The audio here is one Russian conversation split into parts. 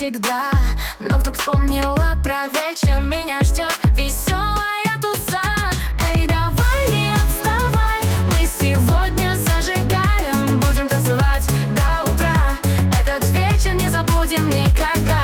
всегда. Но вдруг вспомнила про вечер, меня ждет веселая туса. Эй, давай не отставай, мы сегодня зажигаем, будем танцевать до утра. Этот вечер не забудем никогда.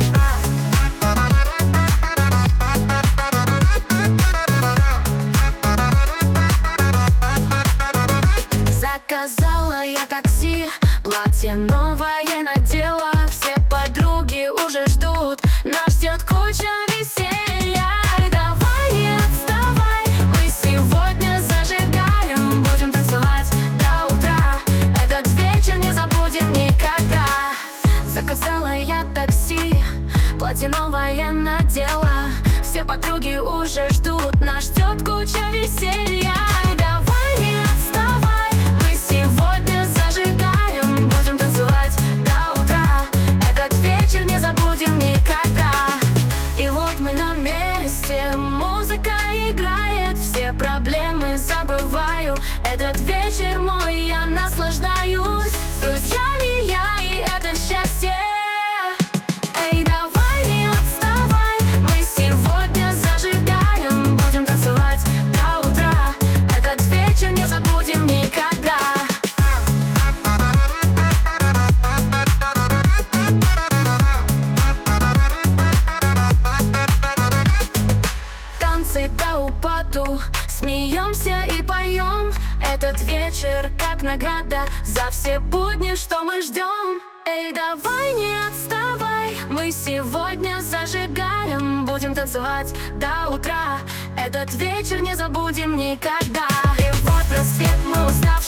Заказала я такси, платье новое надела. Все подруги уже ждут, нас ждет куча веселья. Давай не отставай, мы сегодня зажигаем, будем танцевать до утра. Этот вечер не забудем никогда. Заказала я такси, платье новое надела. Все подруги уже ждут, нас ждет куча веселья. Давай не отставай, мы сегодня зажигаем, будем танцевать до утра. Этот вечер не забудем никогда. И вот мы на месте, музыка играет, все проблемы забываю. Этот вечер мой, я наслаждаюсь, с друзьями я, и это счастье. Эй, давай не отставай, мы сегодня зажигаем, будем танцевать до утра. Этот вечер не забудем никогда. Танцы до упаду, смеемся и поем. Этот вечер как награда за все будни, что мы ждем. Эй, давай не отставай, мы сегодня зажигаем, будем танцевать до утра. Этот вечер не забудем никогда. И вот рассвет, мы устали.